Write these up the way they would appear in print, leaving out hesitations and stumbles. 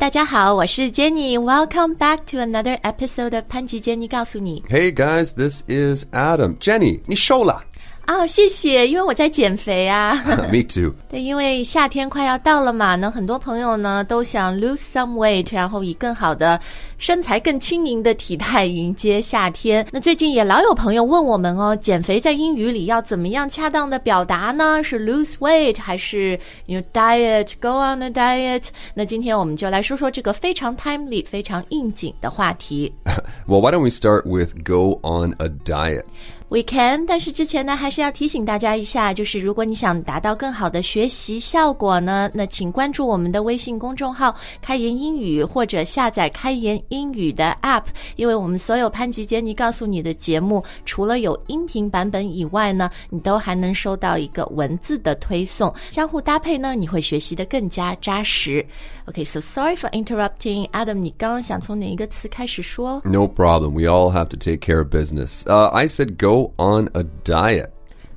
大家好，我是 Jenny. Welcome back to another episode of 潘吉 Jenny 告诉你。 Hey guys, this is Adam. Jenny, 你瘦了。 谢谢，因为我在减肥啊。 Me too. 对，因为夏天快要到了嘛，那很多朋友呢都想 lose some weight， 然后以更好的身材更轻盈的体态迎接夏天。那最近也老有朋友问我们哦，减肥在英语里要怎么样恰当的表达呢？是 lose weight 还是 diet, go on a diet？ 那今天我们就来说说这个非常 timely 非常应景的话题。 Well, why don't we start with go on a diet?We can， 但是之前呢，还是要提醒大家一下，就是如果你想达到更好的学习效果呢，那请关注我们的微信公众号开言英语，或者下载开言英语的 App， 因为我们所有潘吉杰尼告诉你的节目，除了有音频版本以外呢，你都还能收到一个文字的推送，相互搭配呢，你会学习得更加扎实。Okay, so sorry for interrupting. Adam, 你刚刚想从哪一个词开始说？ No problem. We all have to take care of business. I said go on a diet.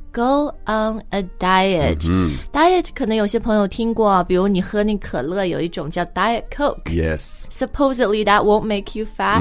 Go on a diet. Diet 可能有些朋友听过，比如你喝那可乐有一种叫 Diet Coke. Yes. Supposedly that won't make you fat.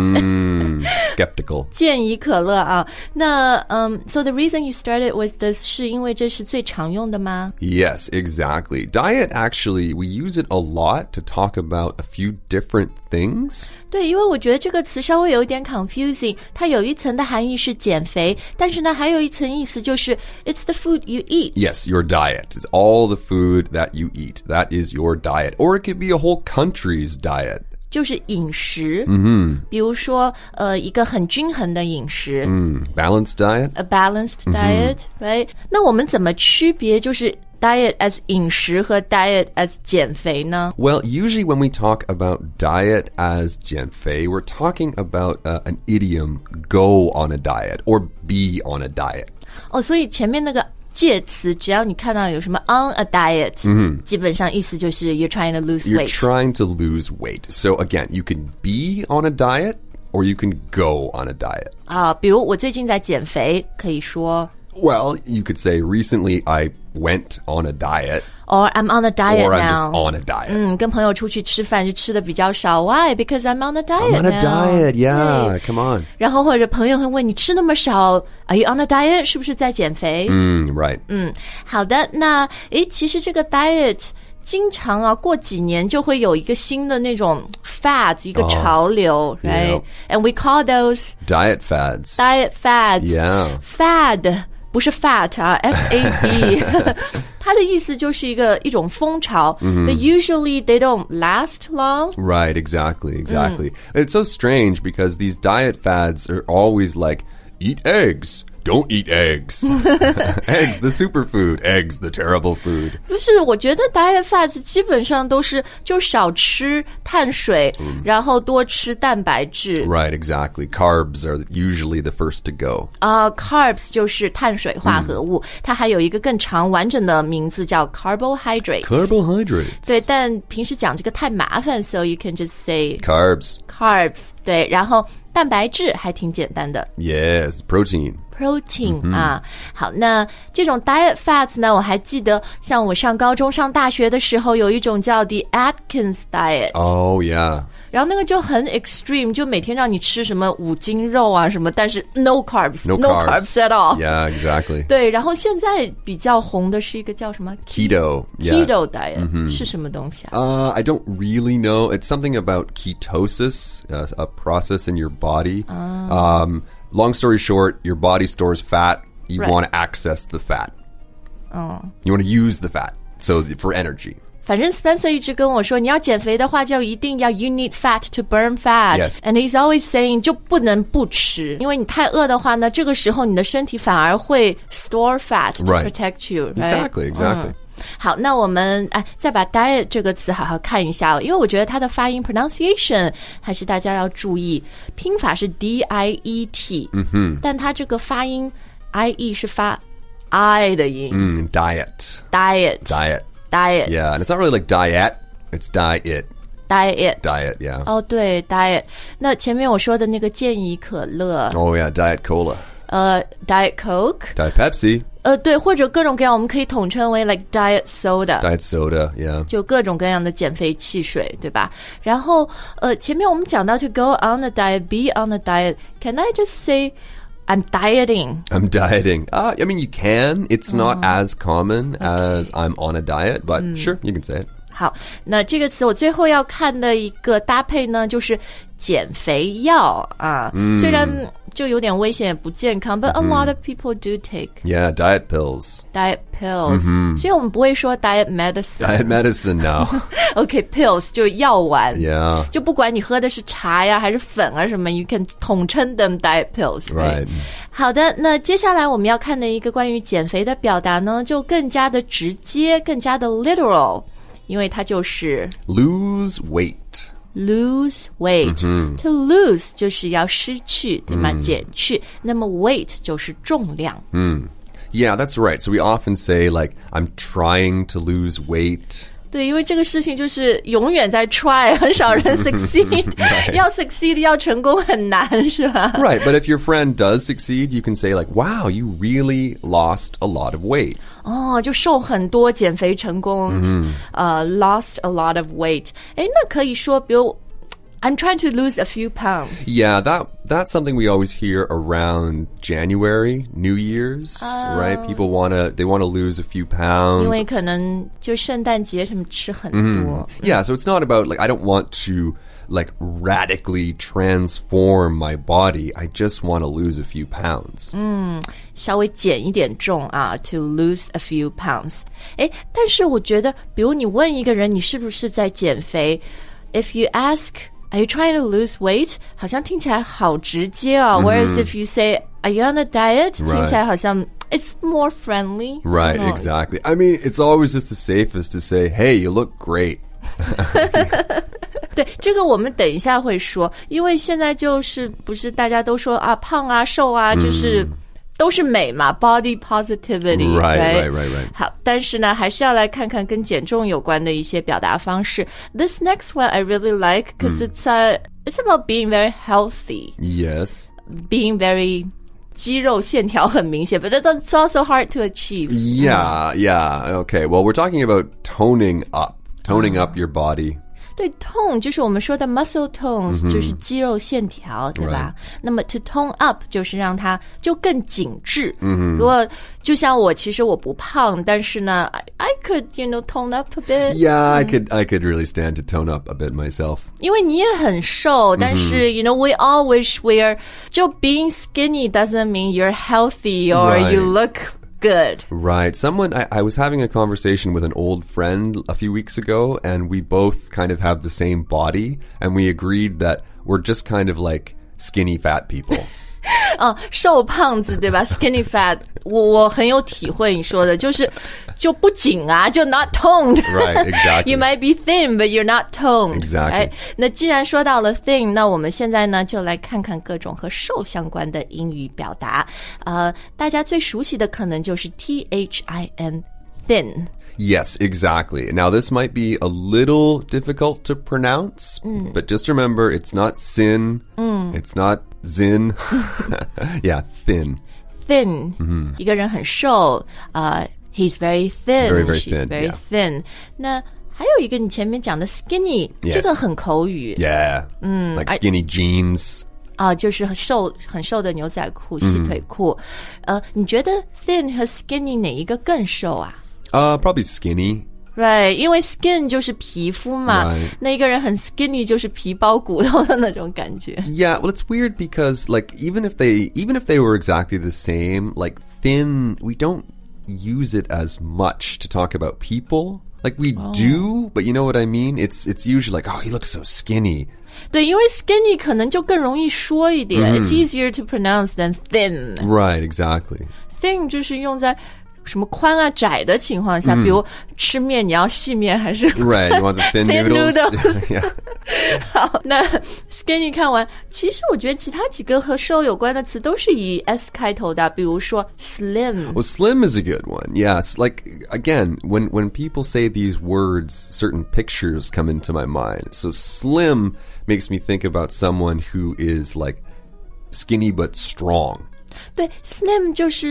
Skeptical. 健怡可乐啊。那so the reason you started with this 是因为这是最常用的吗？ Yes, exactly. Diet, actually, we use it a lot to talk about a few different things. 对，因为我觉得这个词稍微有一点 confusing， 它有一层的含义是减肥，但是呢还有一层意思就是 it's the food you eat. Yes, your diet. It's all the food that you eat. That is your diet. Or it could be a whole country's diet. 就是饮食，比如说一个很均衡的饮食 ，balanced diet. A balanced diet, right? 那我们怎么区别就是diet as 饮食和 diet as 减肥呢？ Well, usually when we talk about diet as 减肥, we're talking about an idiom, go on a diet, or be on a diet. 所以前面那个介词只要你看到有什么 on a diet，基本上意思就是 you're trying to lose weight. You're trying to lose weight. So again, you can be on a diet, or you can go on a diet. 比如我最近在减肥，可以说 Well, you could say recently I went on a diet. Or I'm on a diet Or I'm now. just on a diet. 跟朋友出去吃饭就吃的比较少。Why? Because I'm on a diet I'm on a now. diet, yeah. Come on. 然后或者朋友会问你吃那么少 Are you on a diet? 是不是在减肥 Right. 好的，那其实这个 diet 经常过几年就会有一个新的那种 fad 一个潮流right? Yeah. And we call those Diet fads. diet fads. Yeah. Fad 不是 fat F-A-D 它的意思就是一种风潮But usually they don't last long. Right, exactly. It's so strange because these diet fads are always like, eat eggs. Don't eat eggs. Eggs, the superfood. Eggs, the terrible food. 不是，我觉得 diet fads 基本上都是就少吃碳水然后多吃蛋白质 Right, exactly. Carbs are usually the first to go. Carbs 就是碳水化合物它还有一个更长完整的名字叫 carbohydrates. Carbohydrates. 对，但平时讲这个太麻烦 so you can just say Carbs. 对，然后蛋白质还挺简单的 Yes, protein. Protein 好，那这种 diet fads 呢，我还记得像我上高中上大学的时候有一种叫 the Atkins diet Oh, yeah. 然后那个就很 extreme 就每天让你吃什么5斤肉啊什么但是 no carbs No carbs at all Yeah, exactly. 对，然後現在比較紅的是一個叫什麼 Keto. Yeah. Keto diet 是什麼東西 I don't really know. It's something about ketosis, a process in your body. Long story short, your body stores fat. You Right. want to access the fat. You want to use the fat for energy. 反正 Spencer 一直跟我說你要減肥的話就一定要 you need fat to burn fat Yes. and he's always saying 就不能不吃因為你太餓的話呢這個時候你的身體反而會 store fat to Right. protect you right? Exactly. 好，那我们再把 diet 这个词好好看一下因为我觉得它的发音 pronunciation 还是大家要注意拼法是 D-I-E-T 但它这个发音 I-E 是发 I 的音 Diet. Diet Yeah, and it's not really like diet. It's diet. Diet Yeah. 对 diet 那前面我说的那个健怡可乐 Oh, yeah, Diet Cola. Diet Coke Diet Pepsi. 对，或者各种各样，我们可以统称为 like diet soda. Diet soda, yeah. 就各种各样的减肥汽水，对吧？然后前面我们讲到 to go on a diet, be on a diet. Can I just say I'm dieting? I'm dieting. I mean, you can. It's not as common as I'm on a diet, but sure, you can say it. 好，那这个词我最后要看的一个搭配呢，就是减肥药啊。虽然就有点危险也不健康 but a lot of people do take Yeah, diet pills. diet pills. 所以我们不会说 diet medicine. Diet medicine now. Okay, pills 就是药丸。 Yeah. 就不管你喝的是茶呀还是粉啊什么 you can 统称 them diet pills. Right. 好的，那接下来我们要看的一个关于减肥的表达呢，就更加的直接，更加的 literal， 因为它就是 Lose weight. lose weight. To lose 就是要失去，对吗？减去。那么 weight 就是重量。 Yeah, that's right. So we often say like, I'm trying to lose weight. 对，因为这个事情就是永远在 try， 很少人 succeed 要 succeed 要成功很难，是吧？ Right, but if your friend does succeed, you can say like, wow, you really lost a lot of weight. 哦，就瘦很多，减肥成功，lost a lot of weight。诶，那可以说，比如 I'm trying to lose a few pounds. Yeah, that's something we always hear around January, New Year's, right? People they want to lose a few 因 pounds. 为可能就圣诞节什么吃很多。 Yeah, so it's not about like I don't want to like radically transform my body. I just want to lose a few pounds. 稍微减一点重啊 to lose a few pounds. 诶，但是我觉得，比如你问一个人你是不是在减肥 ，if you ask,Are you trying to lose weight? 好像听起来好直接啊。Whereas if you say, Are you on a diet? 听起来好像 it's more friendly. Right, exactly. I mean, it's always just the safest to say, hey, you look great. 对，这个我们等一下会说，因为现在就是不是大家都说啊胖啊瘦啊，就是都是美嘛 ，body positivity. Right. 好，但是呢，还是要来看看跟减重有关的一些表达方式。This next one I really like because it's about being very healthy. Yes. Being very 肌肉线条很明显 but it's also hard to achieve. Yeah. Okay. Well, we're talking about toning up your body. 对 tone 就是我们说的 muscle tones， 就是肌肉线条，对吧？那么 to tone up 就是让它就更紧致。如果就像我，其实我不胖，但是呢 I could tone up a bit. Yeah, I could really stand to tone up a bit myself. 因为你也很瘦，但是we all wish we're 就 being skinny doesn't mean you're healthy or you look good. Right. I was having a conversation with an old friend a few weeks ago, and we both kind of have the same body, and we agreed that we're just kind of like skinny fat people. 瘦胖子对吧 ？Skinny fat， 我很有体会你说的，就不紧啊，就 not toned. Right, exactly. You might be thin, but you're not toned. Exactly. 那既然说到了 thin， 那我们现在呢就来看看各种和瘦相关的英语表达。大家最熟悉的可能就是 THIN, thin. Yes, exactly. Now, this might be a little difficult to pronounce, but just remember, it's not sin, it's not zin. Yeah, thin. Thin. 一个人很瘦he's very thin. Very, very She's thin, very yeah. thin. 那还有一个你前面讲的 skinny， Yes. 这个很口语。 Yeah. Like skinny jeans. 就是很瘦的牛仔裤、细腿裤。你觉得 thin 和 skinny 哪一个更瘦啊？ Probably skinny. Right, 因为 skin 就是皮肤嘛， Right. 那一个人很 skinny 就是皮包骨头的那种感觉。 Yeah, well, it's weird because like even if they were exactly the same, like thin, we don't use it as much to talk about people. Like we do, but you know what I mean? It's usually like, oh, he looks so skinny. 对，因为 skinny 可能就更容易说一点，It's easier to pronounce than thin. Right, exactly. Thin 就是用在什么宽啊窄的情况下，比如吃面你要细面还是 Right, you want the thin Thin noodles. Yeah. 好，那 skinny 看完，其实我觉得其他几个和瘦有关的词都是以 S 开头的，比如说 slim. Well, slim is a good one. Yes, like again, when people say these words, certain pictures come into my mind. So slim makes me think about someone who is like skinny but strong. 对 ，slim 就是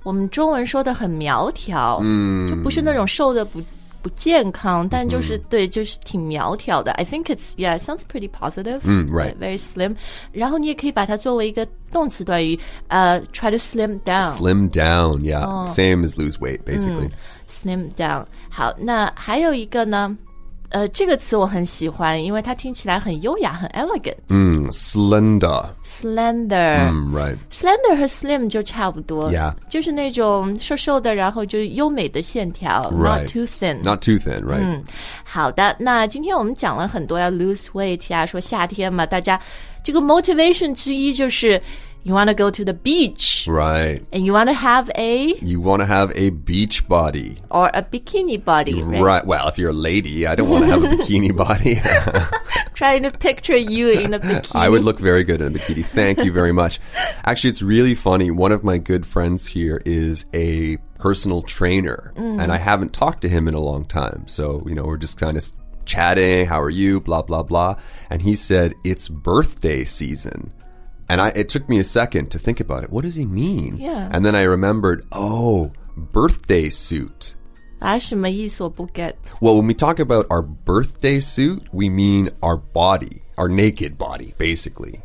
我们中文说的很苗条，就不是那种瘦的不健康，但就是对，就是挺苗条的。I think it's it sounds pretty positive. Right. Very slim. 然后你也可以把它作为一个动词短语，try to slim down. Slim down, yeah. Same as lose weight, basically. Slim down. 好，那还有一个呢？这个词我很喜欢，因为它听起来很优雅，很 elegant. Slender. Slender. Right. Slender 和 slim 就差不多 Yeah. 就是那种瘦瘦的，然后就是优美的线条 Right. Not too thin. Not too thin, right. 好的，那今天我们讲了很多要 lose weight 呀，说夏天嘛，大家这个 motivation 之一就是 you want to go to the beach. Right. And you want to have You want to have a beach body. or a bikini body, right? Right. Well, if you're a lady, I don't want to have a bikini body. Trying to picture you in a bikini. I would look very good in a bikini. Thank you very much. Actually, it's really funny. One of my good friends here is a personal trainer, and I haven't talked to him in a long time. So, we're just kind of chatting. How are you? Blah, blah, blah. And he said, it's birthday season. And it took me a second to think about it. What does he mean? Yeah. And then I remembered, birthday suit. 什么意思我不 get. Well, when we talk about our birthday suit, we mean our body, our naked body, basically.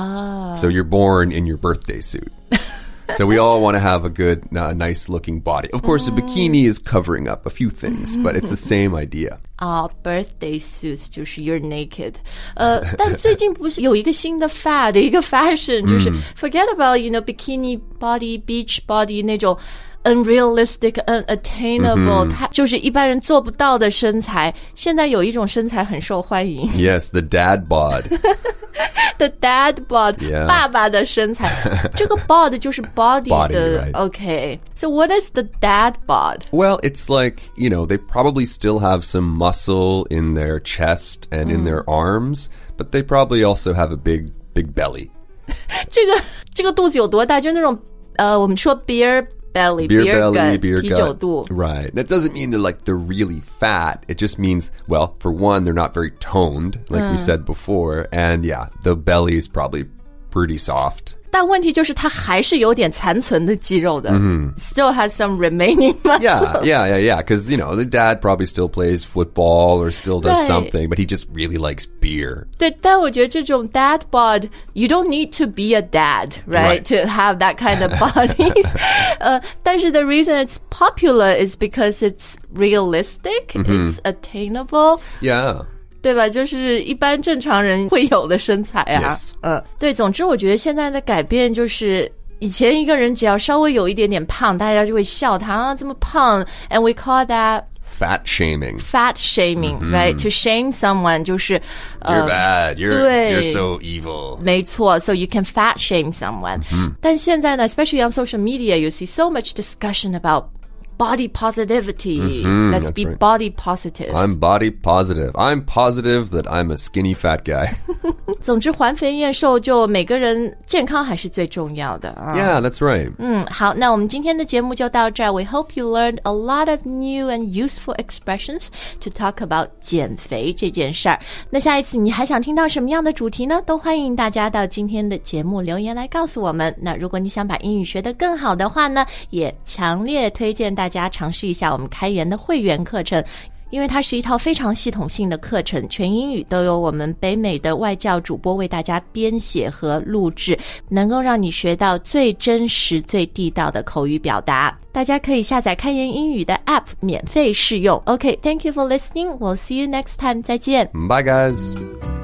So you're born in your birthday suit. So we all want to have a good, nice-looking body. Of course, a bikini is covering up a few things, but it's the same idea. Birthday suit 就是 you're naked. 但最近不是有一个新的 fad 一个 fashion 就是 forget about bikini body, beach body 那种unrealistic, unattainable 它就是一般人做不到的身材。现在有一种身材很受欢迎。 Yes, the dad bod. The dad bod, Yeah. 爸爸的身材。这个 bod 就是 body 的 Body, right. Okay. So what is the dad bod? Well, it's like, they probably still have some muscle in their chest and in their arms, but they probably also have a big, big belly. 这个肚子有多大？就那种我们说 beer belly, Beer belly, gut, beer 啤酒 gut. 肚。 Right. That doesn't mean they're really fat. It just means, well, for one, they're not very toned, like we said before. And yeah, the belly is probably pretty soft. 但问题就是它还是有点残存的肌肉的。Still has some remaining muscle. Yeah. Because, the dad probably still plays football or still does Right. something, but he just really likes beer. 对，但我觉得这种 dad bod, you don't need to be a dad, right? Right. To have that kind of bodies. 但是 the reason it's popular is because it's realistic, it's attainable. Yeah. 对吧？就是一般正常人会有的身材啊。 Yes. 对，总之我觉得现在的改变就是以前一个人只要稍微有一点点胖，大家就会笑他啊这么胖 and we call that Fat shaming. fat shaming, right? To shame someone 就是 You're bad. 对 You're so evil. 没错 so you can fat shame someone. 但现在呢 especially on social media you see so much discussion about body positivity. Let's that's be right. body positive. I'm body positive. I'm positive that I'm a skinny fat guy. 总之环肥燕瘦就每个人健康还是最重要的啊。 Yeah, that's right. 好，那我们今天的节目就到这儿。We hope you learned a lot of new and useful expressions to talk about 减肥这件事儿。那下一次你还想听到什么样的主题呢？都欢迎大家到今天的节目留言来告诉我们。那如果你想把英语学得更好的话呢，也强烈推荐大家尝试一下我们开源的会员课程。因为它是一套非常系统性的课程，全英语都由我们北美的外教主播为大家编写和录制，能够让你学到最真实、最地道的口语表达。大家可以下载开言英语的 App 免费试用。OK, thank you for listening. We'll see you next time. 再见。 Bye, guys.